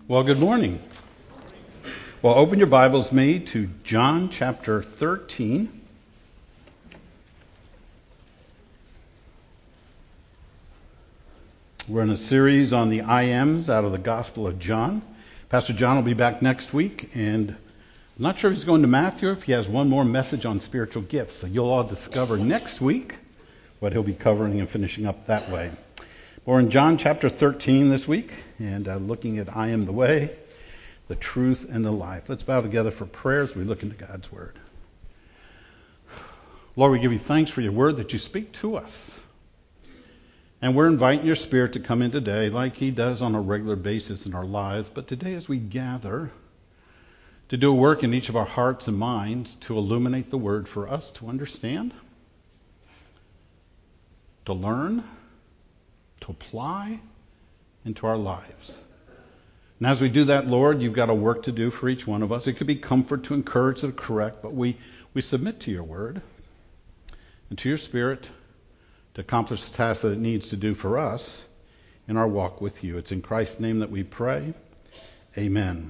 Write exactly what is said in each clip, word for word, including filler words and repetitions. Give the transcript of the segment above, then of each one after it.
Well, good morning. Well, open your Bibles, me, to John chapter thirteen. We're in a series on the I Ams out of the Gospel of John. Pastor John will be back next week, and I'm not sure if he's going to Matthew or if he has one more message on spiritual gifts. So you'll all discover next week what he'll be covering and finishing up that way. We're in John chapter thirteen this week, and uh, looking at I am the way, the truth, and the life. Let's bow together for prayer as we look into God's Word. Lord, we give you thanks for your Word that you speak to us. And we're inviting your Spirit to come in today like he does on a regular basis in our lives. But today as we gather to do a work in each of our hearts and minds to illuminate the Word for us to understand, to learn, to apply into our lives. And as we do that, Lord, you've got a work to do for each one of us. It could be comfort, to encourage, to correct, but we, we submit to your Word and to your Spirit to accomplish the task that it needs to do for us in our walk with you. It's in Christ's name that we pray. Amen.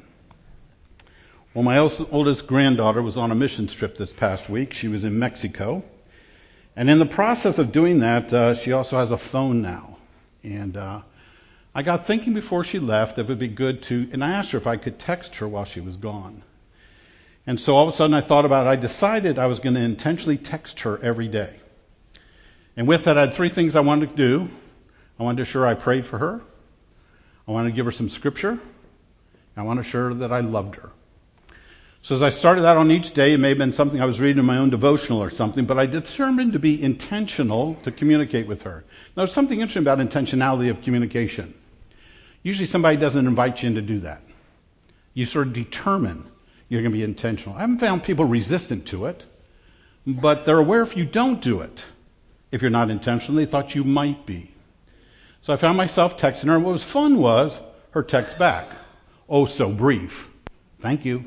Well, my oldest granddaughter was on a mission trip this past week. She was in Mexico. And in the process of doing that, uh, she also has a phone now. And uh, I got thinking before she left, it would be good to, and I asked her if I could text her while she was gone. And so all of a sudden I thought about it. I decided I was going to intentionally text her every day. And with that, I had three things I wanted to do. I wanted to assure I prayed for her. I wanted to give her some scripture. And I wanted to assure her that I loved her. So as I started out on each day, it may have been something I was reading in my own devotional or something, but I determined to be intentional to communicate with her. Now, there's something interesting about intentionality of communication. Usually somebody doesn't invite you in to do that. You sort of determine you're going to be intentional. I haven't found people resistant to it, but they're aware if you don't do it, if you're not intentional, they thought you might be. So I found myself texting her, and what was fun was her text back. Oh, so brief. Thank you.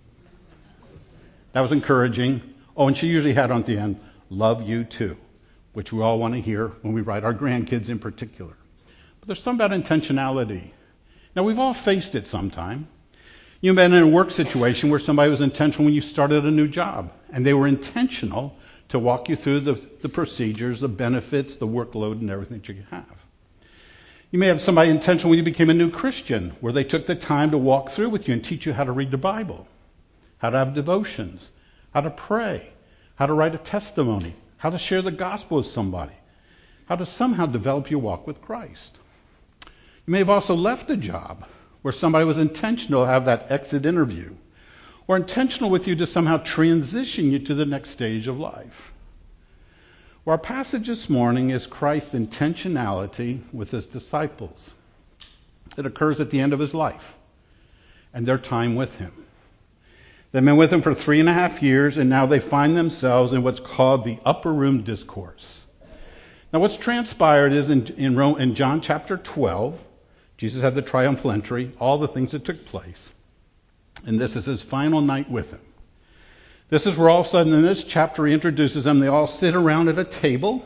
That was encouraging. Oh, and she usually had on the end, love you too, which we all want to hear when we write our grandkids in particular. But there's something about intentionality. Now, we've all faced it sometime. You've been in a work situation where somebody was intentional when you started a new job, and they were intentional to walk you through the, the procedures, the benefits, the workload, and everything that you have. You may have somebody intentional when you became a new Christian, where they took the time to walk through with you and teach you how to read the Bible, how to have devotions, how to pray, how to write a testimony, how to share the gospel with somebody, how to somehow develop your walk with Christ. You may have also left a job where somebody was intentional to have that exit interview, or intentional with you to somehow transition you to the next stage of life. Well, our passage this morning is Christ's intentionality with his disciples. It occurs at the end of his life and their time with him. They've been with him for three and a half years, and now they find themselves in what's called the upper room discourse. Now, what's transpired is in, in, Rome, in John chapter twelve, Jesus had the triumphal entry, all the things that took place. And this is his final night with him. This is where all of a sudden in this chapter he introduces them. They all sit around at a table.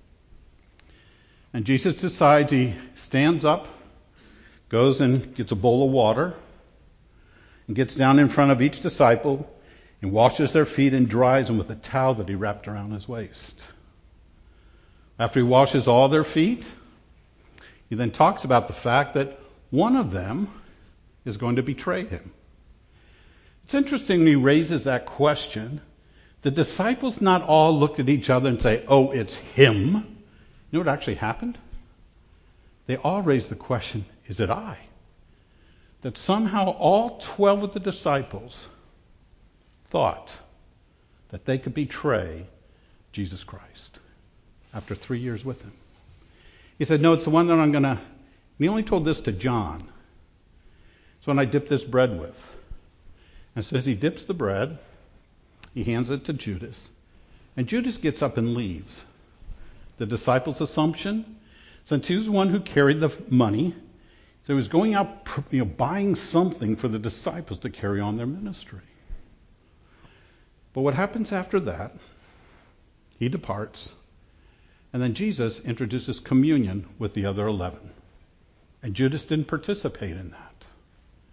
And Jesus decides, he stands up, goes and gets a bowl of water, and gets down in front of each disciple and washes their feet and dries them with a towel that he wrapped around his waist. After he washes all their feet, he then talks about the fact that one of them is going to betray him. It's interesting he raises that question. The disciples not all looked at each other and say, oh, it's him. You know what actually happened? They all raised the question, is it I? That somehow all twelve of the disciples thought that they could betray Jesus Christ after three years with him. He said, no, it's the one that I'm going to... He only told this to John. It's one I dipped this bread with. And so as he dips the bread, he hands it to Judas. And Judas gets up and leaves. The disciples' assumption, since he was the one who carried the money, so he was going out, you know, buying something for the disciples to carry on their ministry. But what happens after that, he departs, and then Jesus introduces communion with the other eleven. And Judas didn't participate in that.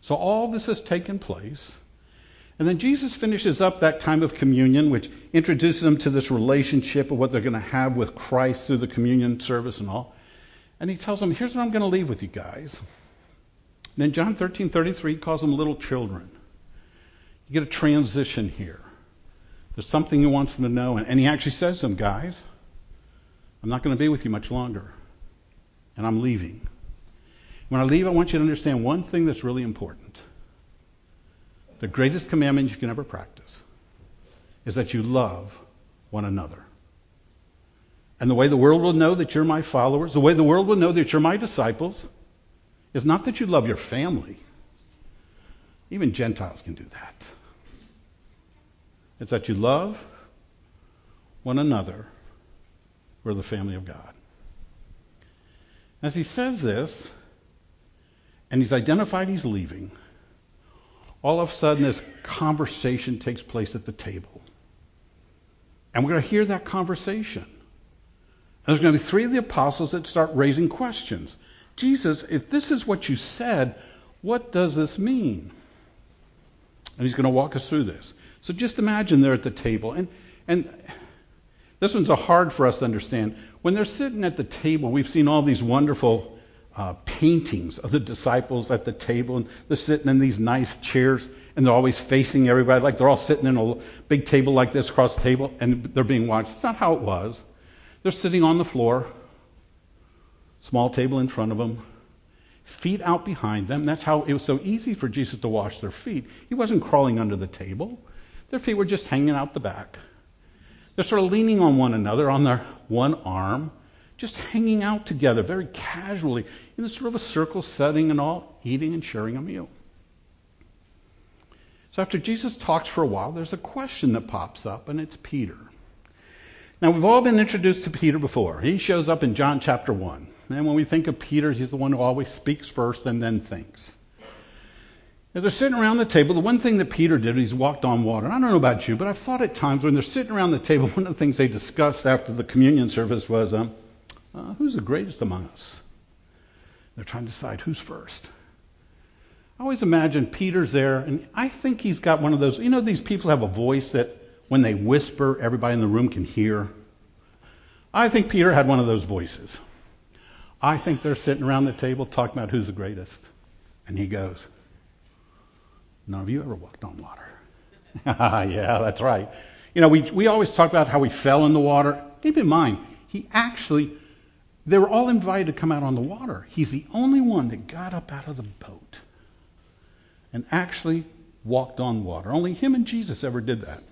So all this has taken place. And then Jesus finishes up that time of communion, which introduces them to this relationship of what they're going to have with Christ through the communion service and all. And he tells them, here's what I'm going to leave with you guys. And in John thirteen thirty-three, he calls them little children. You get a transition here. There's something he wants them to know. And, and he actually says to them, guys, I'm not going to be with you much longer. And I'm leaving. When I leave, I want you to understand one thing that's really important. The greatest commandment you can ever practice is that you love one another. And the way the world will know that you're my followers, the way the world will know that you're my disciples, is not that you love your family. Even Gentiles can do that. It's that you love one another. We're the family of God. As he says this, and he's identified he's leaving, all of a sudden this conversation takes place at the table. And we're going to hear that conversation. And there's going to be three of the apostles that start raising questions. Jesus, if this is what you said, what does this mean? And he's going to walk us through this. So just imagine they're at the table. And, and this one's a hard for us to understand. When they're sitting at the table, we've seen all these wonderful uh, paintings of the disciples at the table. And they're sitting in these nice chairs, and they're always facing everybody, like they're all sitting in a big table like this across the table, and they're being watched. It's not how it was. They're sitting on the floor, small table in front of them, feet out behind them. That's how it was so easy for Jesus to wash their feet. He wasn't crawling under the table. Their feet were just hanging out the back. They're sort of leaning on one another on their one arm, just hanging out together very casually in a sort of a circle setting and all, eating and sharing a meal. So after Jesus talks for a while, there's a question that pops up, and it's Peter. Now, we've all been introduced to Peter before. He shows up in John chapter one. And when we think of Peter, he's the one who always speaks first and then thinks. Now, they're sitting around the table. The one thing that Peter did, he's walked on water. I don't know about you, but I've thought at times when they're sitting around the table, one of the things they discussed after the communion service was, um, uh, who's the greatest among us? They're trying to decide who's first. I always imagine Peter's there, and I think he's got one of those, you know, these people have a voice that when they whisper, everybody in the room can hear. I think Peter had one of those voices. I think they're sitting around the table talking about who's the greatest. And he goes, none of you ever walked on water. Yeah, that's right. You know, we we always talk about how he fell in the water. Keep in mind, he actually, they were all invited to come out on the water. He's the only one that got up out of the boat and actually walked on water. Only him and Jesus ever did that.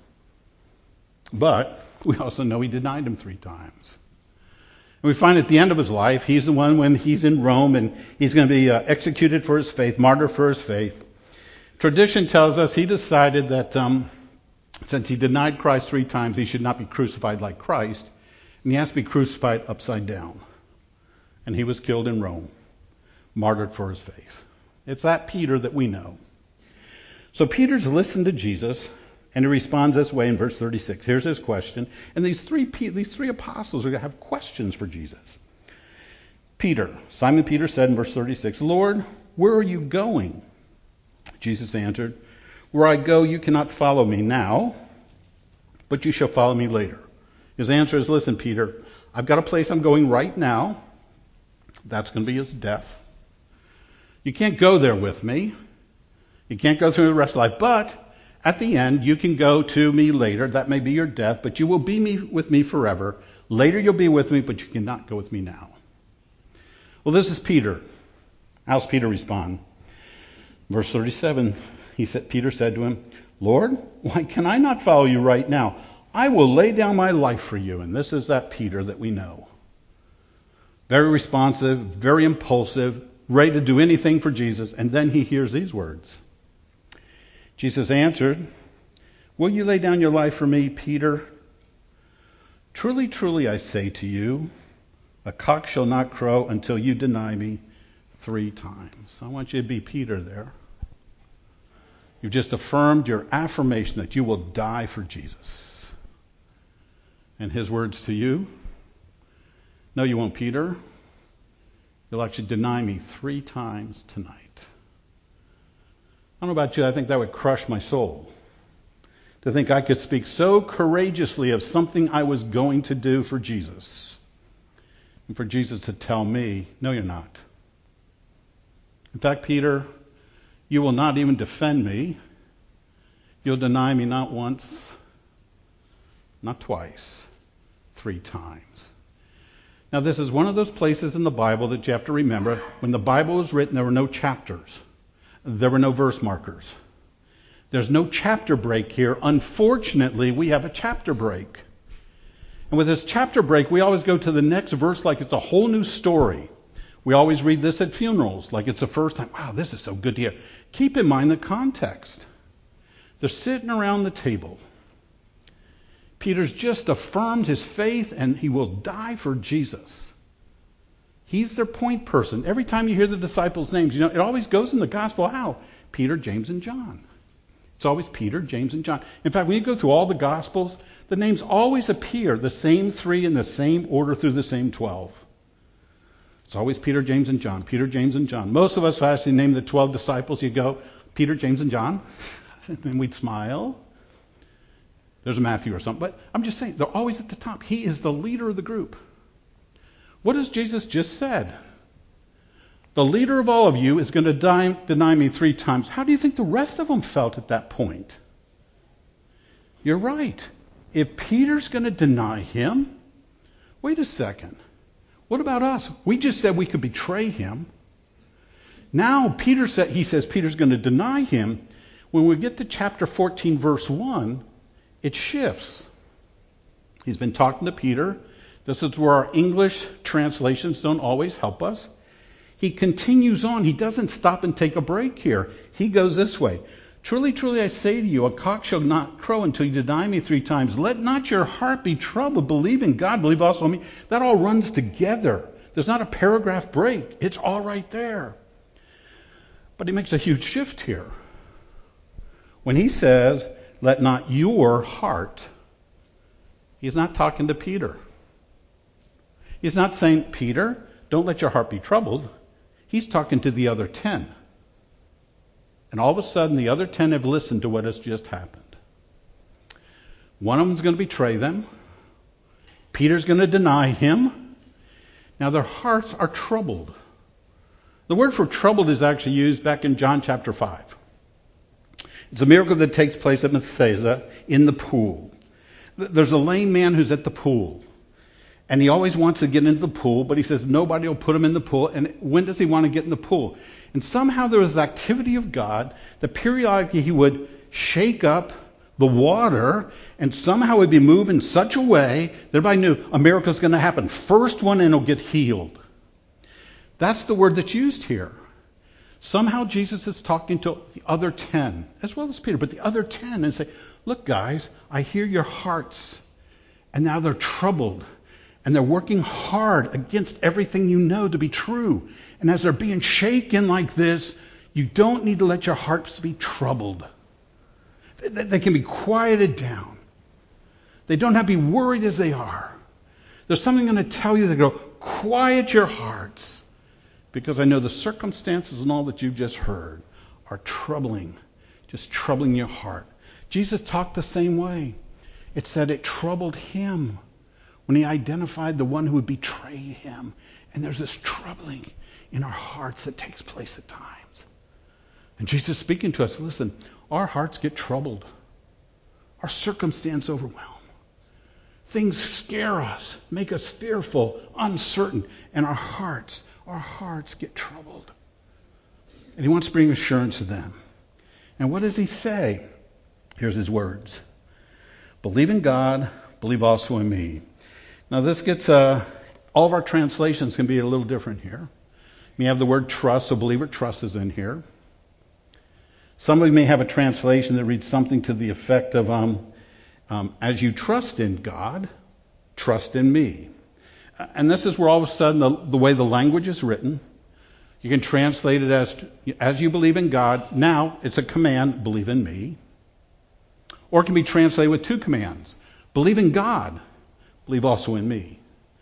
But we also know he denied him three times. And we find at the end of his life, he's the one when he's in Rome and he's going to be uh, executed for his faith, martyred for his faith. Tradition tells us he decided that um, since he denied Christ three times, he should not be crucified like Christ, and he has to be crucified upside down. And he was killed in Rome, martyred for his faith. It's that Peter that we know. So Peter's listened to Jesus, and he responds this way in verse thirty-six. Here's his question. And these three these three apostles are going to have questions for Jesus. Peter, Simon Peter said in verse thirty-six, Lord, where are you going? Jesus answered, where I go, you cannot follow me now, but you shall follow me later. His answer is, listen, Peter, I've got a place I'm going right now. That's going to be his death. You can't go there with me. You can't go through the rest of life, but at the end, you can go to me later. That may be your death, but you will be me, with me forever. Later you'll be with me, but you cannot go with me now. Well, this is Peter. How's Peter respond? Verse thirty-seven, he said, Peter said to him, Lord, why can I not follow you right now? I will lay down my life for you. And this is that Peter that we know. Very responsive, very impulsive, ready to do anything for Jesus. And then he hears these words. Jesus answered, will you lay down your life for me, Peter? Truly, truly, I say to you, a cock shall not crow until you deny me three times. I want you to be Peter there. You've just affirmed your affirmation that you will die for Jesus. And his words to you, no, you won't, Peter. You'll actually deny me three times tonight. I don't know about you, I think that would crush my soul. To think I could speak so courageously of something I was going to do for Jesus. And for Jesus to tell me, no, you're not. In fact, Peter, you will not even defend me. You'll deny me not once, not twice, three times. Now, this is one of those places in the Bible that you have to remember. When the Bible was written, there were no chapters. There were no verse markers. There's no chapter break here. Unfortunately, we have a chapter break. And with this chapter break, we always go to the next verse like it's a whole new story. We always read this at funerals like it's the first time. Wow, this is so good to hear. Keep in mind the context. They're sitting around the table. Peter's just affirmed his faith and he will die for Jesus. He's their point person. Every time you hear the disciples' names, you know, it always goes in the gospel. How? Peter, James, and John. It's always Peter, James, and John. In fact, when you go through all the gospels, the names always appear, the same three in the same order through the same twelve. It's always Peter, James, and John. Peter, James, and John. Most of us, if I actually name the twelve disciples, you go, Peter, James, and John. And then we'd smile. There's a Matthew or something. But I'm just saying, they're always at the top. He is the leader of the group. What has Jesus just said? The leader of all of you is going to die, deny me three times. How do you think the rest of them felt at that point? You're right. If Peter's going to deny him, wait a second. What about us? We just said we could betray him. Now Peter said, he says Peter's going to deny him. When we get to chapter fourteen, verse one, it shifts. He's been talking to Peter. This is where our English translations don't always help us. He continues on. He doesn't stop and take a break here. He goes this way. Truly, truly, I say to you, a cock shall not crow until you deny me three times. Let not your heart be troubled. Believe in God. Believe also in me. That all runs together. There's not a paragraph break. It's all right there. But he makes a huge shift here. When he says, let not your heart, he's not talking to Peter. He's not saying, Peter, don't let your heart be troubled. He's talking to the other ten. And all of a sudden, the other ten have listened to what has just happened. One of them's going to betray them. Peter's going to deny him. Now their hearts are troubled. The word for troubled is actually used back in John chapter five. It's a miracle that takes place at Bethesda in the pool. There's a lame man who's at the pool. And he always wants to get into the pool, but he says nobody will put him in the pool. And when does he want to get in the pool? And somehow there was the activity of God that periodically he would shake up the water, and somehow it would be moved in such a way that everybody knew a miracle is going to happen. First one in will get healed. That's the word that's used here. Somehow Jesus is talking to the other ten, as well as Peter, but the other ten, and say, look, guys, I hear your hearts, and now they're troubled. And they're working hard against everything you know to be true. And as they're being shaken like this, you don't need to let your hearts be troubled. They can be quieted down. They don't have to be worried as they are. There's something going to tell you to go, quiet your hearts. Because I know the circumstances and all that you've just heard are troubling, just troubling your heart. Jesus talked the same way. It said it troubled him when he identified the one who would betray him. And there's this troubling in our hearts that takes place at times. And Jesus is speaking to us, listen, our hearts get troubled. Our circumstance overwhelm. Things scare us, make us fearful, uncertain, and our hearts, our hearts get troubled. And he wants to bring assurance to them. And what does he say? Here's his words. Believe in God, believe also in me. Now this gets, uh, all of our translations can be a little different here. We have the word trust, so believer trust is in here. Somebody may have a translation that reads something to the effect of, um, um, as you trust in God, trust in me. And this is where all of a sudden the, the way the language is written, you can translate it as, as you believe in God, now it's a command, believe in me. Or it can be translated with two commands. Believe in God, believe also in me.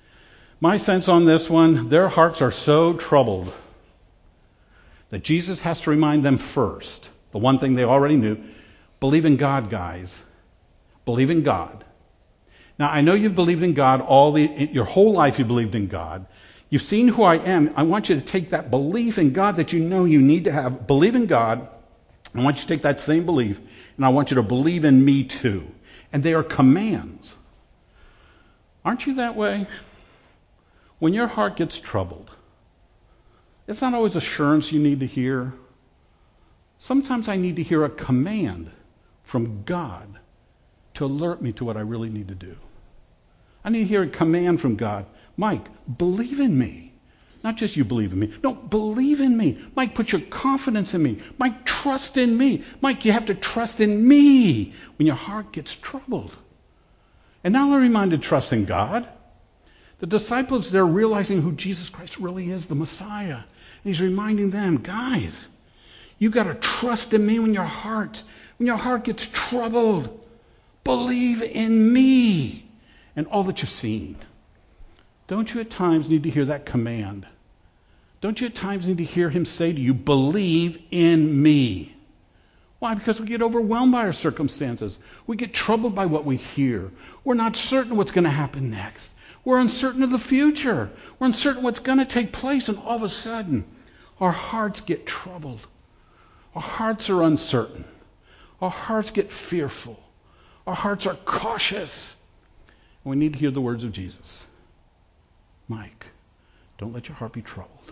My sense on this one, their hearts are so troubled that Jesus has to remind them first the one thing they already knew. Believe in God, guys. Believe in God. Now, I know you've believed in God all the your whole life. You believed in God. You've seen who I am. I want you to take that belief in God that you know you need to have. Believe in God. I want you to take that same belief, and I want you to believe in me too. And they are commands. Aren't you that way? When your heart gets troubled, it's not always assurance you need to hear. Sometimes I need to hear a command from God to alert me to what I really need to do. I need to hear a command from God. Mike, believe in me. Not just you believe in me. No, believe in me. Mike, put your confidence in me. Mike, trust in me. Mike, you have to trust in me when your heart gets troubled. And not only reminded to trust in God, the disciples, they're realizing who Jesus Christ really is, the Messiah. And he's reminding them, guys, you got to trust in me when your heart, when your heart gets troubled. Believe in me and all that you've seen. Don't you at times need to hear that command? Don't you at times need to hear him say to you, believe in me? Why? Because we get overwhelmed by our circumstances. We get troubled by what we hear. We're not certain what's going to happen next. We're uncertain of the future. We're uncertain what's going to take place, and all of a sudden, our hearts get troubled. Our hearts are uncertain. Our hearts get fearful. Our hearts are cautious. And we need to hear the words of Jesus. Mike, don't let your heart be troubled.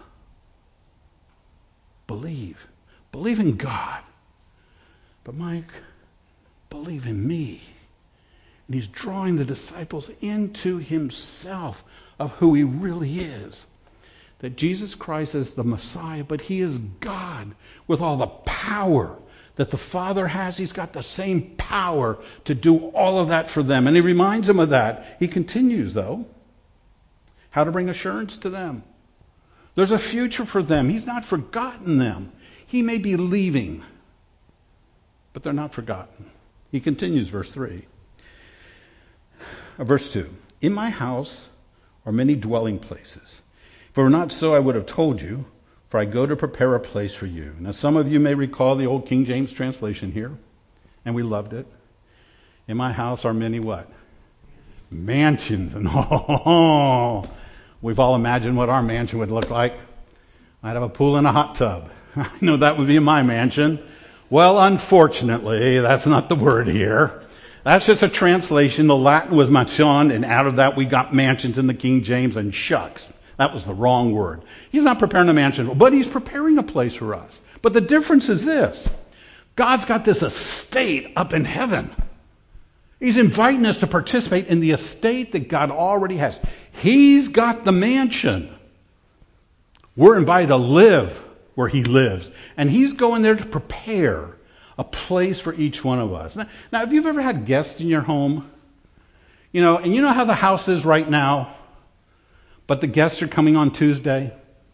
Believe. Believe in God. But Mike, believe in me. And he's drawing the disciples into himself of who he really is. That Jesus Christ is the Messiah, but he is God with all the power that the Father has. He's got the same power to do all of that for them. And he reminds them of that. He continues, though, how to bring assurance to them. There's a future for them. He's not forgotten them. He may be leaving, but they're not forgotten. He continues, verse three. Uh, verse two. In my house are many dwelling places. If it were not so, I would have told you, for I go to prepare a place for you. Now, some of you may recall the old King James translation here, and we loved it. In my house are many what? Mansions. And oh, we've all imagined what our mansion would look like. I'd have a pool and a hot tub. I know that would be my mansion. Well, unfortunately, that's not the word here. That's just a translation. The Latin was mansion, and out of that we got mansions in the King James, and shucks. That was the wrong word. He's not preparing a mansion, but he's preparing a place for us. But the difference is this. God's got this estate up in heaven. He's inviting us to participate in the estate that God already has. He's got the mansion. We're invited to live where he lives. And he's going there to prepare a place for each one of us. Now, now, have you ever had guests in your home? You know, and you know how the house is right now? But the guests are coming on Tuesday.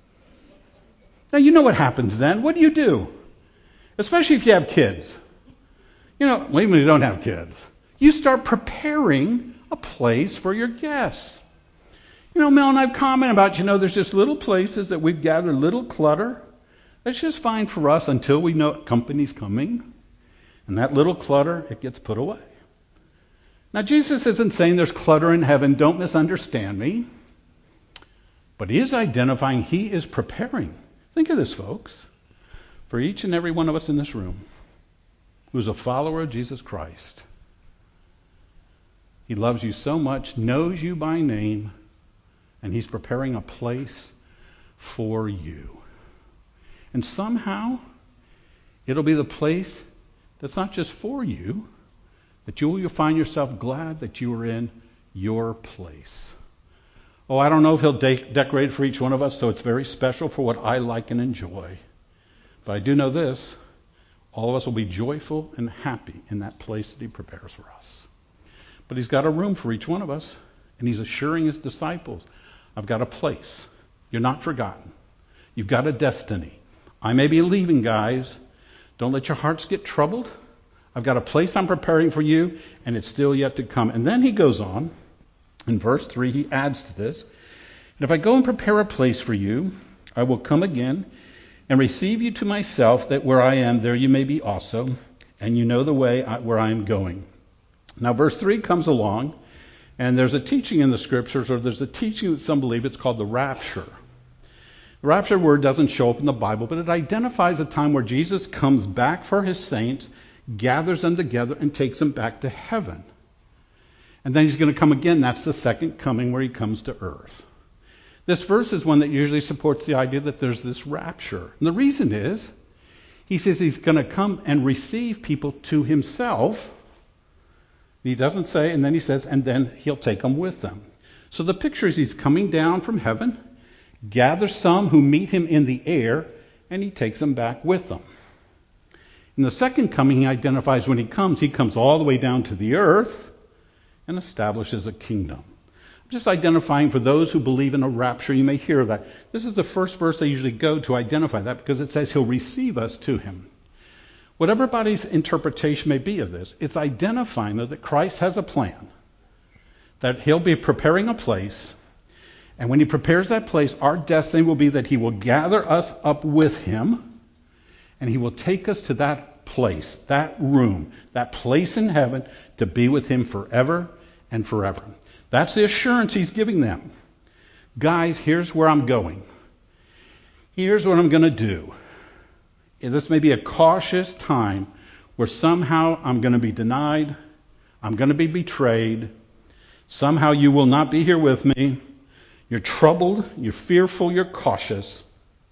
Now, you know what happens then. What do you do? Especially if you have kids. You know, even if you don't have kids. You start preparing a place for your guests. You know, Mel and I've commented about, you know, there's just little places that we've gathered, little clutter. That's just fine for us until we know company's coming. And that little clutter, it gets put away. Now, Jesus isn't saying there's clutter in heaven. Don't misunderstand me. But he is identifying, he is preparing. Think of this, folks. For each and every one of us in this room who's a follower of Jesus Christ, he loves you so much, knows you by name, and he's preparing a place for you. And somehow, it'll be the place that's not just for you, but you will find yourself glad that you are in your place. Oh, I don't know if he'll de- decorate for each one of us, so it's very special for what I like and enjoy. But I do know this, all of us will be joyful and happy in that place that he prepares for us. But he's got a room for each one of us, and he's assuring his disciples, I've got a place. You're not forgotten. You've got a destiny. I may be leaving, guys. Don't let your hearts get troubled. I've got a place I'm preparing for you, and it's still yet to come. And then he goes on. In verse three, he adds to this, and if I go and prepare a place for you, I will come again and receive you to myself, that where I am, there you may be also, and you know the way I, where I am going. Now, verse three comes along, and there's a teaching in the scriptures, or there's a teaching that some believe it's called the rapture. The rapture word doesn't show up in the Bible, but it identifies a time where Jesus comes back for his saints, gathers them together, and takes them back to heaven. And then he's going to come again. That's the second coming where he comes to earth. This verse is one that usually supports the idea that there's this rapture. And the reason is, he says he's going to come and receive people to himself. He doesn't say, and then he says, and then he'll take them with them. So the picture is he's coming down from heaven, gathers some who meet him in the air, and he takes them back with them. In the second coming, he identifies when he comes, he comes all the way down to the earth and establishes a kingdom. I'm just identifying for those who believe in a rapture, you may hear that. This is the first verse they usually go to identify that, because it says he'll receive us to him. Whatever everybody's interpretation may be of this, it's identifying that Christ has a plan, that he'll be preparing a place, and when he prepares that place, our destiny will be that he will gather us up with him, and he will take us to that place, that room, that place in heaven, to be with him forever and forever. That's the assurance he's giving them. Guys, here's where I'm going. Here's what I'm going to do. This may be a cautious time where somehow I'm going to be denied, I'm going to be betrayed, somehow you will not be here with me. You're troubled, you're fearful, you're cautious.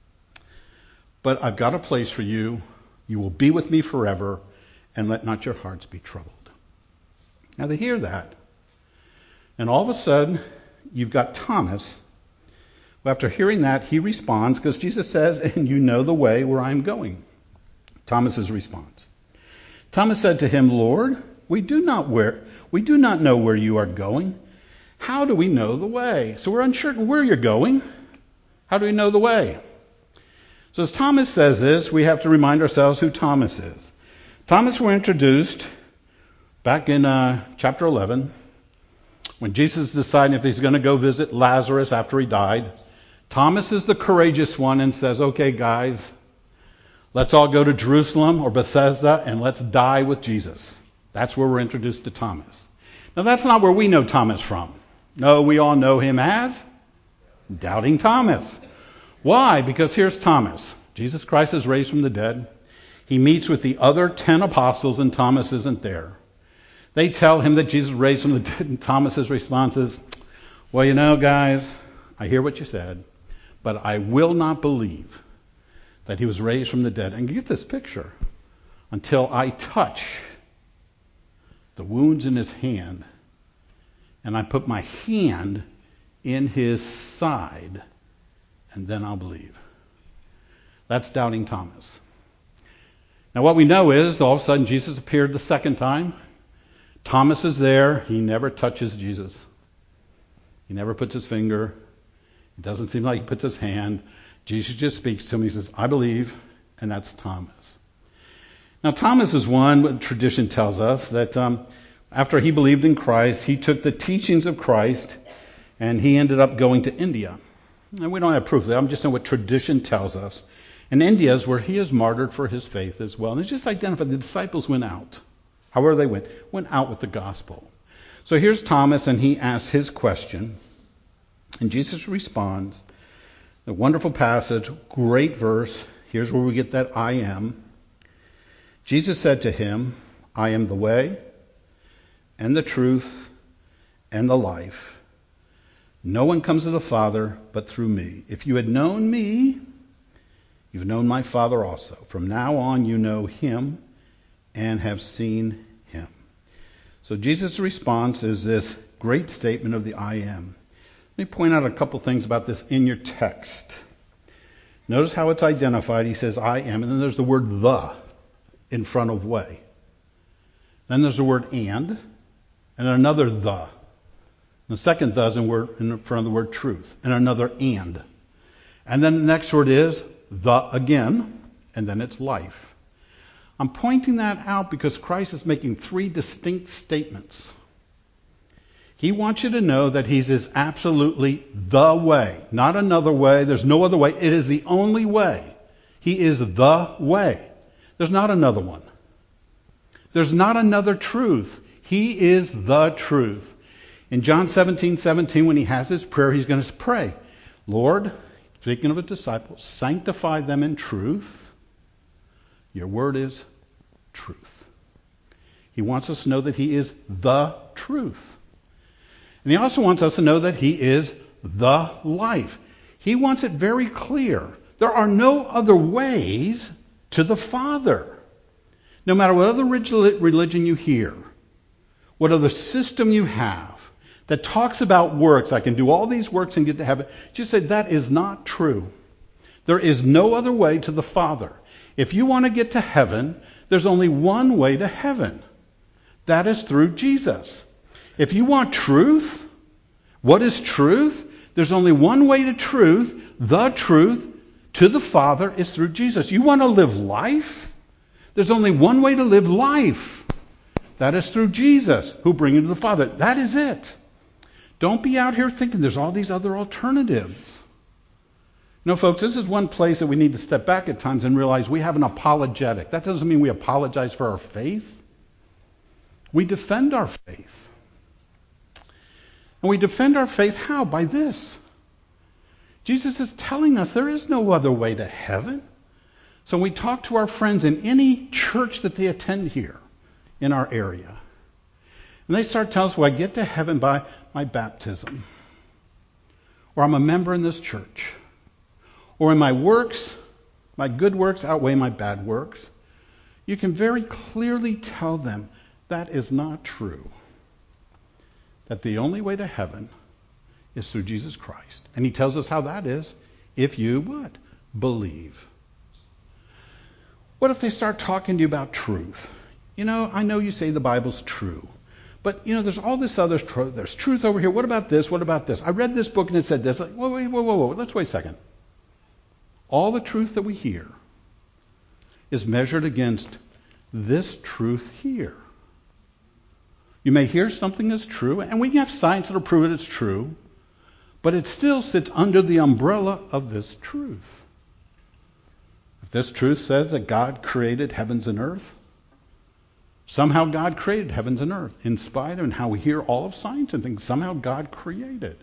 But I've got a place for you. You will be with me forever, and let not your hearts be troubled. Now they hear that. And all of a sudden, you've got Thomas. After hearing that, he responds, because Jesus says, and you know the way where I'm going. Thomas's response. Thomas said to him, Lord, we do not where we do not know where you are going. How do we know the way? So we're uncertain where you're going. How do we know the way? So as Thomas says this, we have to remind ourselves who Thomas is. Thomas were introduced back in uh, chapter eleven, when Jesus decided if he's going to go visit Lazarus after he died. Thomas is the courageous one and says, okay, guys, let's all go to Jerusalem or Bethesda and let's die with Jesus. That's where we're introduced to Thomas. Now, that's not where we know Thomas from. No, we all know him as Doubting Thomas. Why? Because here's Thomas. Jesus Christ is raised from the dead. He meets with the other ten apostles and Thomas isn't there. They tell him that Jesus raised from the dead, and Thomas's response is, well, you know, guys, I hear what you said, but I will not believe that he was raised from the dead. And get this picture. Until I touch the wounds in his hand, and I put my hand in his side, and then I'll believe. That's Doubting Thomas. Now what we know is, all of a sudden, Jesus appeared the second time. Thomas is there. He never touches Jesus. He never puts his finger. It doesn't seem like he puts his hand. Jesus just speaks to him. He says, I believe, and that's Thomas. Now, Thomas is one, what tradition tells us, that um, after he believed in Christ, he took the teachings of Christ, and he ended up going to India. And we don't have proof of that. I'm just saying what tradition tells us. And India is where he is martyred for his faith as well. And it's just identified. The disciples went out. However they went, went out with the gospel. So here's Thomas, and he asks his question. And Jesus responds. A wonderful passage, great verse. Here's where we get that I am. Jesus said to him, I am the way and the truth and the life. No one comes to the Father but through me. If you had known me, you've known my Father also. From now on you know him and have seen him. So Jesus' response is this great statement of the I am. Let me point out a couple things about this in your text. Notice how it's identified. He says, I am, and then there's the word the in front of way. Then there's the word and, and another the. The second the is in, word, in front of the word truth, and another and. And then the next word is the again, and then it's life. I'm pointing that out because Christ is making three distinct statements. He wants you to know that He is absolutely the way, not another way. There's no other way. It is the only way. He is the way. There's not another one. There's not another truth. He is the truth. In John seventeen seventeen, when he has his prayer, he's going to pray, Lord, speaking of his disciples, sanctify them in truth. Your word is truth. He wants us to know that he is the truth. And he also wants us to know that he is the life. He wants it very clear. There are no other ways to the Father. No matter what other religion you hear, what other system you have that talks about works, I can do all these works and get to heaven, just say that is not true. There is no other way to the Father. If you want to get to heaven, there's only one way to heaven. That is through Jesus. If you want truth, what is truth? There's only one way to truth. The truth to the Father is through Jesus. You want to live life? There's only one way to live life. That is through Jesus, who brings you to the Father. That is it. Don't be out here thinking there's all these other alternatives. You know, folks, this is one place that we need to step back at times and realize we have an apologetic. That doesn't mean we apologize for our faith. We defend our faith. And we defend our faith how? By this. Jesus is telling us there is no other way to heaven. So we talk to our friends in any church that they attend here in our area. And they start telling us, well, I get to heaven by my baptism. Or I'm a member in this church. Or in my works, my good works outweigh my bad works. You can very clearly tell them that is not true. That the only way to heaven is through Jesus Christ. And he tells us how that is if you what? Believe. What if they start talking to you about truth? You know, I know you say the Bible's true. But, you know, there's all this other truth. There's truth over here. What about this? What about this? I read this book and it said this. Like, whoa, wait, whoa, whoa, whoa. Let's wait a second. All the truth that we hear is measured against this truth here. You may hear something is true, and we have science that'll prove it it's true, but it still sits under the umbrella of this truth. If this truth says that God created heavens and earth, somehow God created heavens and earth, in spite of how we hear all of science and think somehow God created.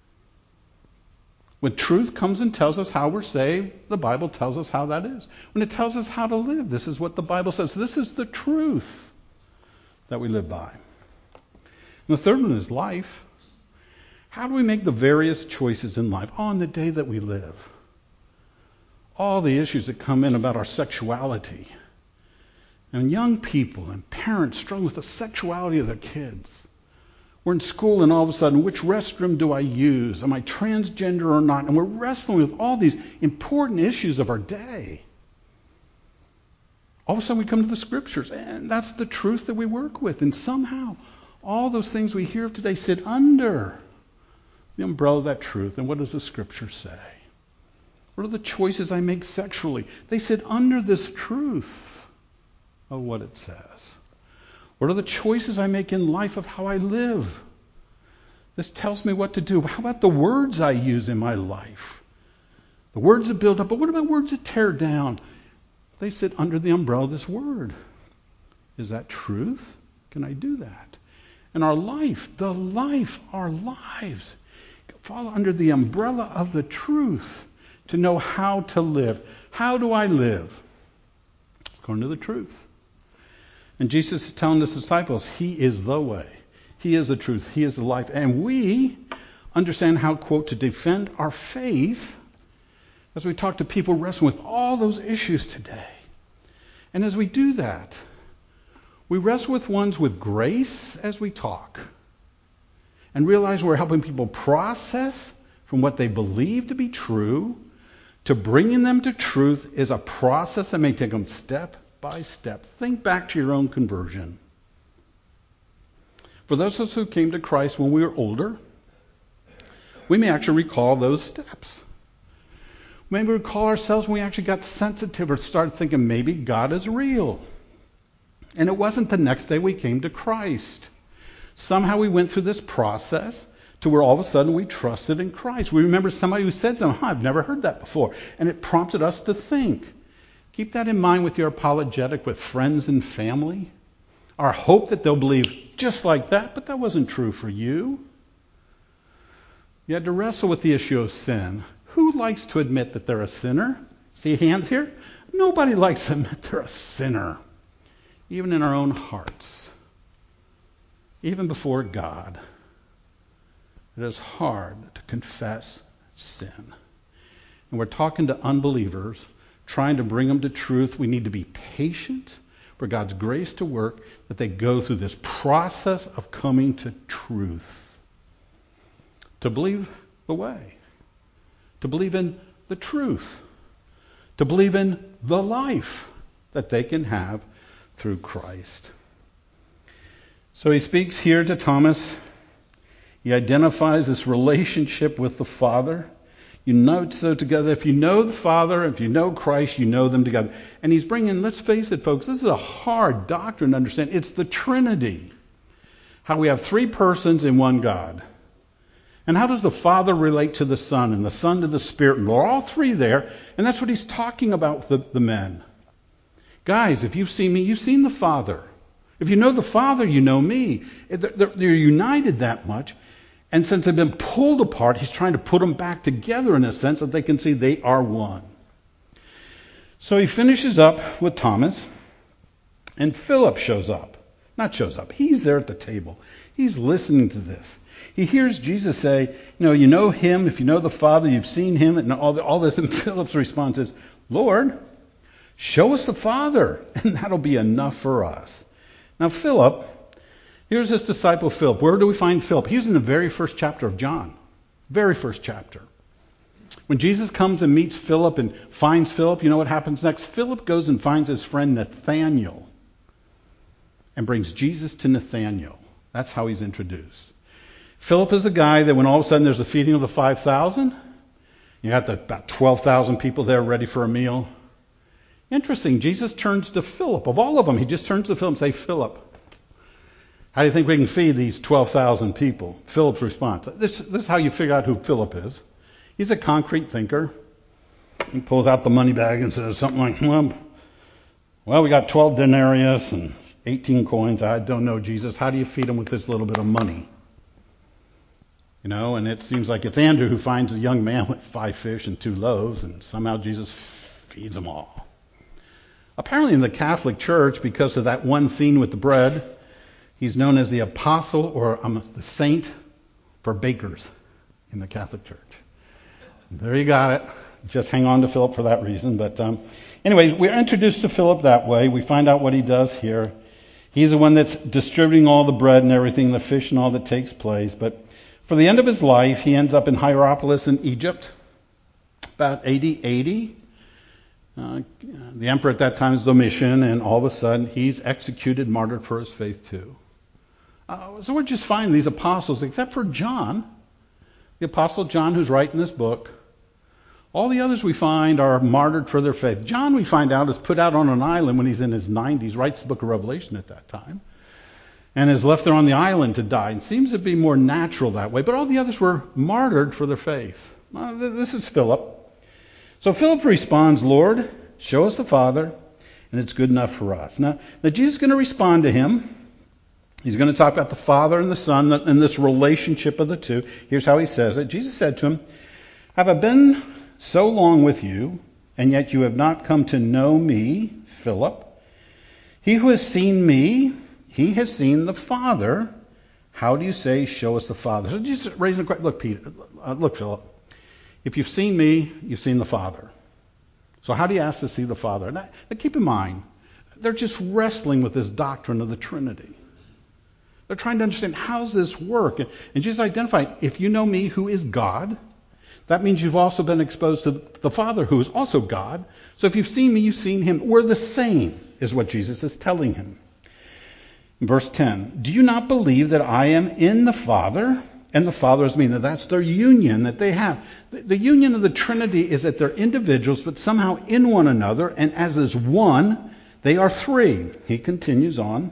When truth comes and tells us how we're saved, the Bible tells us how that is. When it tells us how to live, this is what the Bible says. This is the truth that we live by. And the third one is life. How do we make the various choices in life on the day that we live? All the issues that come in about our sexuality. And young people and parents struggle with the sexuality of their kids. We're in school and all of a sudden, which restroom do I use? Am I transgender or not? And we're wrestling with all these important issues of our day. All of a sudden we come to the scriptures, and that's the truth that we work with. And somehow, all those things we hear today sit under the umbrella of that truth. And what does the scripture say? What are the choices I make sexually? They sit under this truth of what it says. What are the choices I make in life of how I live? This tells me what to do. How about the words I use in my life? The words that build up, but what about words that tear down? They sit under the umbrella of this word. Is that truth? Can I do that? And our life, the life, our lives, fall under the umbrella of the truth to know how to live. How do I live? According to the truth. And Jesus is telling his disciples, he is the way. He is the truth. He is the life. And we understand how, quote, to defend our faith as we talk to people wrestling with all those issues today. And as we do that, we wrestle with ones with grace as we talk and realize we're helping people process from what they believe to be true to bringing them to truth is a process that may take them step by step. Think back to your own conversion. For those of us who came to Christ when we were older, we may actually recall those steps. Maybe we recall ourselves when we actually got sensitive or started thinking maybe God is real. And it wasn't the next day we came to Christ. Somehow we went through this process to where all of a sudden we trusted in Christ. We remember somebody who said something, huh, I've never heard that before. And it prompted us to think. Keep that in mind with your apologetic with friends and family. Our hope that they'll believe just like that, but that wasn't true for you. You had to wrestle with the issue of sin. Who likes to admit that they're a sinner? See hands here? Nobody likes to admit they're a sinner, even in our own hearts, even before God. It is hard to confess sin. And we're talking to unbelievers, trying to bring them to truth. We need to be patient for God's grace to work, that they go through this process of coming to truth. To believe the way. To believe in the truth. To believe in the life that they can have through Christ. So he speaks here to Thomas. He identifies this relationship with the Father. You know so together. If you know the Father, if you know Christ, you know them together. And he's bringing, let's face it, folks, this is a hard doctrine to understand. It's the Trinity. How we have three persons in one God. And how does the Father relate to the Son, and the Son to the Spirit? And we're all three there, and that's what he's talking about with the, the men. Guys, if you've seen me, you've seen the Father. If you know the Father, you know me. They're, they're united that much. And since they've been pulled apart, he's trying to put them back together in a sense that they can see they are one. So he finishes up with Thomas, and Philip shows up. Not shows up. He's there at the table. He's listening to this. He hears Jesus say, you know, you know him. If you know the Father, you've seen him. And all, the, all this. And Philip's response is, Lord, show us the Father, and that'll be enough for us. Now, Philip, here's this disciple Philip. Where do we find Philip? He's in the very first chapter of John. Very first chapter. When Jesus comes and meets Philip and finds Philip, you know what happens next? Philip goes and finds his friend Nathanael and brings Jesus to Nathanael. That's how he's introduced. Philip is the guy that when all of a sudden there's a feeding of the five thousand, you got the, about twelve thousand people there ready for a meal. Interesting, Jesus turns to Philip. Of all of them, he just turns to Philip and says, Philip, how do you think we can feed these twelve thousand people? Philip's response. This, this is how you figure out who Philip is. He's a concrete thinker. He pulls out the money bag and says something like, well, well we got twelve denarius and eighteen coins. I don't know, Jesus. How do you feed them with this little bit of money? You know, and it seems like it's Andrew who finds a young man with five fish and two loaves, and somehow Jesus feeds them all. Apparently in the Catholic Church, because of that one scene with the bread, he's known as the apostle or um, the saint for bakers in the Catholic Church. There you got it. Just hang on to Philip for that reason. But um, anyways, we're introduced to Philip that way. We find out what he does here. He's the one that's distributing all the bread and everything, the fish and all that takes place. But for the end of his life, he ends up in Hierapolis in Egypt, about A D eighty. Uh, the emperor at that time is Domitian, and all of a sudden he's executed, martyred for his faith too. Uh, so we're just finding these apostles, except for John, the apostle John who's writing this book. All the others we find are martyred for their faith. John, we find out, is put out on an island when he's in his nineties, writes the book of Revelation at that time, and is left there on the island to die. It seems to be more natural that way, but all the others were martyred for their faith. Well, this is Philip. So Philip responds, Lord, show us the Father, and it's good enough for us. Now, now Jesus is going to respond to him. He's going to talk about the Father and the Son and this relationship of the two. Here's how he says it. Jesus said to him, have I been so long with you, and yet you have not come to know me, Philip? He who has seen me, he has seen the Father. How do you say, show us the Father? So Jesus raising a question. Look, Peter, uh, look, Philip. If you've seen me, you've seen the Father. So how do you ask to see the Father? Now, now keep in mind, they're just wrestling with this doctrine of the Trinity. They're trying to understand, how does this work? And, and Jesus identified, if you know me, who is God, that means you've also been exposed to the Father, who is also God. So if you've seen me, you've seen him. We're the same, is what Jesus is telling him. In verse ten, do you not believe that I am in the Father, and the Father is me? Now that's their union that they have. The, the union of the Trinity is that they're individuals, but somehow in one another, and as is one, they are three. He continues on.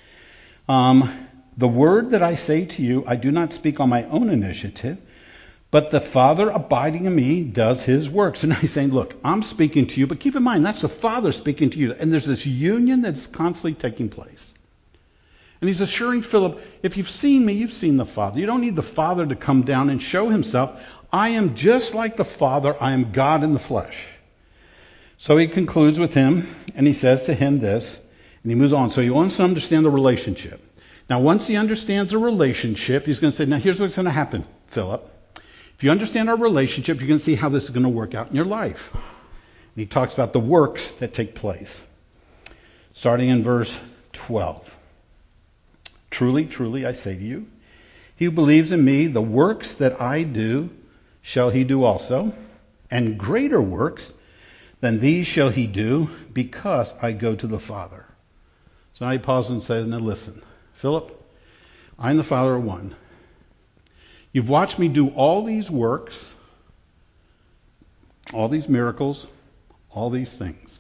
Um, the word that I say to you, I do not speak on my own initiative, But the Father abiding in me does his works. And he's saying, look, I'm speaking to you, but keep in mind, that's the Father speaking to you. And there's this union that's constantly taking place. And he's assuring Philip, if you've seen me, you've seen the Father. You don't need the Father to come down and show himself. I am just like the Father. I am God in the flesh. So he concludes with him, and he says to him this, and he moves on. So he wants to understand the relationship. Now, once he understands the relationship, he's going to say, now here's what's going to happen, Philip. If you understand our relationship, you're going to see how this is going to work out in your life. And he talks about the works that take place. Starting in verse twelve. Truly, truly, I say to you, he who believes in me, the works that I do shall he do also, and greater works than these shall he do, because I go to the Father. So now he pauses and says, now listen, Philip, I and the Father are one. You've watched me do all these works, all these miracles, all these things.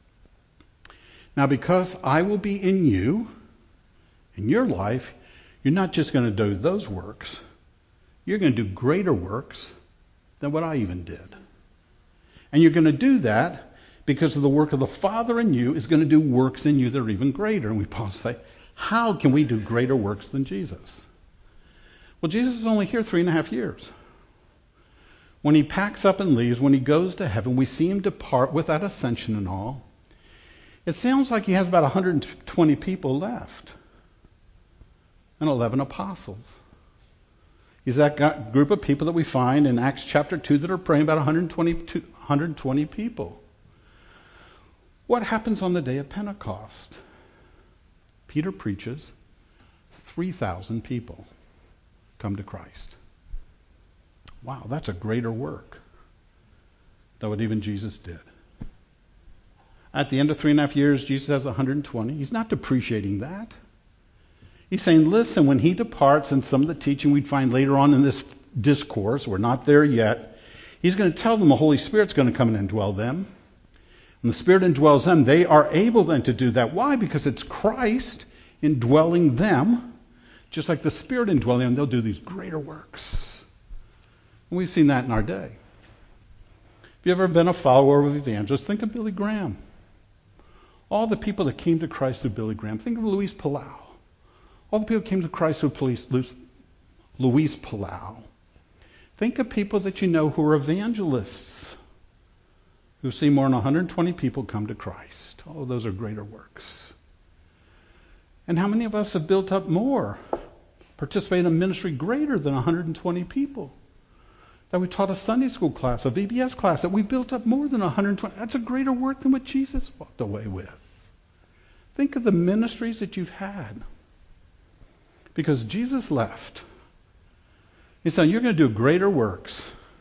Now, because I will be in you, in your life, you're not just going to do those works. You're going to do greater works than what I even did. And you're going to do that because of the work of the Father in you is going to do works in you that are even greater. And we pause and say, how can we do greater works than Jesus? Well, Jesus is only here three and a half years. When he packs up and leaves, when he goes to heaven, we see him depart with that ascension and all. It sounds like he has about one hundred twenty people left and eleven apostles. He's that group of people that we find in Acts chapter two that are praying, about one hundred twenty, one hundred twenty people. What happens on the day of Pentecost? Peter preaches, three thousand people come to Christ. Wow, that's a greater work than what even Jesus did. At the end of three and a half years, Jesus has one hundred twenty. He's not depreciating that. He's saying, listen, when he departs, and some of the teaching we'd find later on in this discourse, we're not there yet, he's going to tell them the Holy Spirit's going to come and indwell them. When the Spirit indwells them, they are able then to do that. Why? Because it's Christ indwelling them. Just like the Spirit indwelling them, they'll do these greater works. And we've seen that in our day. If you've ever been a follower of evangelists, think of Billy Graham. All the people that came to Christ through Billy Graham. Think of Luis Palau. All the people who came to Christ through Luis Palau. Think of people that you know who are evangelists, who've seen more than one hundred twenty people come to Christ. Oh, those are greater works. And how many of us have built up more, participated in a ministry greater than one hundred twenty people? That we taught a Sunday school class, a V B S class, that we built up more than one hundred twenty. That's a greater work than what Jesus walked away with. Think of the ministries that you've had. Because Jesus left. He said, you're going to do greater works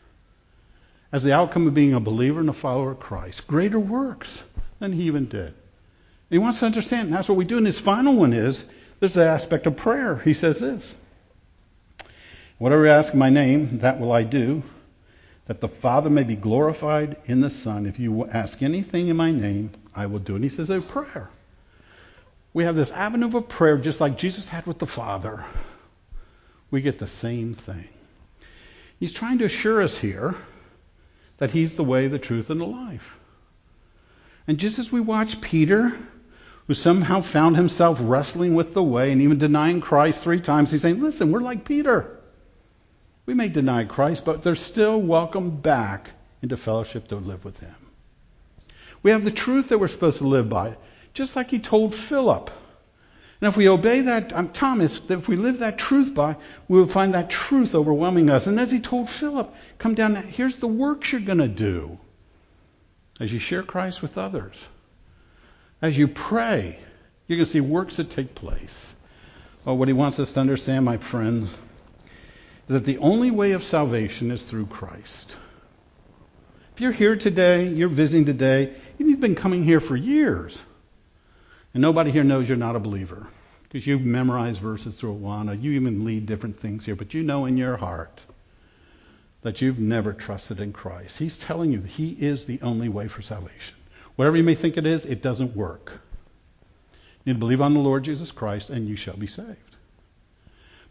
as the outcome of being a believer and a follower of Christ. Greater works than he even did. He wants to understand, and that's what we do. And his final one is, there's the aspect of prayer. He says this, whatever you ask in my name, that will I do, that the Father may be glorified in the Son. If you ask anything in my name, I will do it. And he says, a prayer. We have this avenue of prayer just like Jesus had with the Father. We get the same thing. He's trying to assure us here that he's the way, the truth, and the life. And just as we watch Peter, who somehow found himself wrestling with the way and even denying Christ three times, he's saying, listen, we're like Peter. We may deny Christ, but they're still welcome back into fellowship to live with him. We have the truth that we're supposed to live by, just like he told Philip. And if we obey that, um, Thomas, that if we live that truth by, we will find that truth overwhelming us. And as he told Philip, come down, here's the works you're going to do as you share Christ with others. As you pray, you're going to see works that take place. Well, what he wants us to understand, my friends, is that the only way of salvation is through Christ. If you're here today, you're visiting today, you've been coming here for years. And nobody here knows you're not a believer. Because you've memorized verses through Awana. You even lead different things here. But you know in your heart that you've never trusted in Christ. He's telling you that he is the only way for salvation. Whatever you may think it is, it doesn't work. You need to believe on the Lord Jesus Christ and you shall be saved.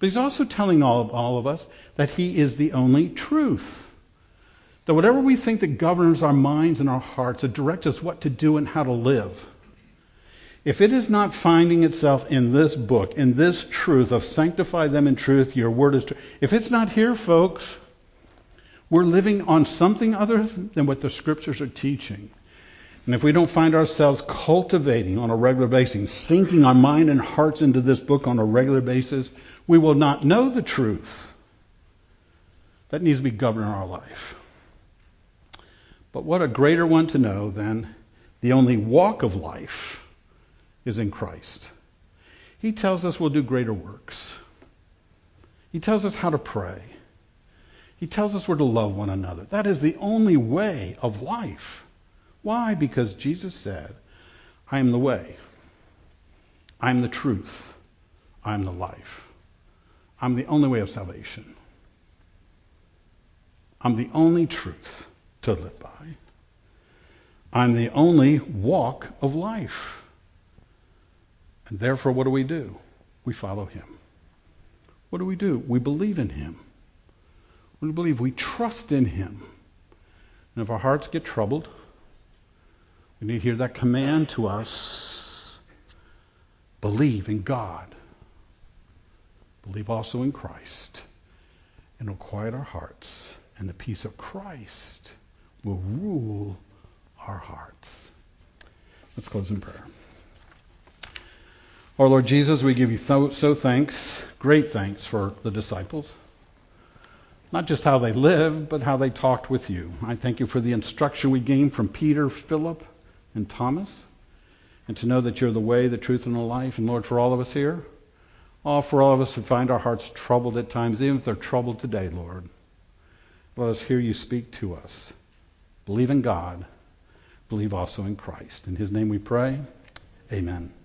But he's also telling all of, all of us that he is the only truth. That whatever we think that governs our minds and our hearts, that directs us what to do and how to live, if it is not finding itself in this book, in this truth of sanctify them in truth, your word is true. If it's not here, folks, we're living on something other than what the scriptures are teaching. And if we don't find ourselves cultivating on a regular basis, sinking our mind and hearts into this book on a regular basis, we will not know the truth. That needs to be governing our life. But what a greater one to know than the only walk of life is in Christ. He tells us we'll do greater works. He tells us how to pray. He tells us we're to love one another. That is the only way of life. Why? Because Jesus said, I am the way. I am the truth. I am the life. I'm the only way of salvation. I'm the only truth to live by. I'm the only walk of life. And therefore, what do we do? We follow him. What do we do? We believe in him. We believe, we trust in him. And if our hearts get troubled, we need to hear that command to us. Believe in God. Believe also in Christ. And it'll quiet our hearts. And the peace of Christ will rule our hearts. Let's close in prayer. Our Lord Jesus, we give you so, so thanks, great thanks for the disciples. Not just how they lived, but how they talked with you. I thank you for the instruction we gained from Peter, Philip, and Thomas. And to know that you're the way, the truth, and the life. And Lord, for all of us here, all for all of us who find our hearts troubled at times, even if they're troubled today, Lord, let us hear you speak to us. Believe in God. Believe also in Christ. In his name we pray. Amen.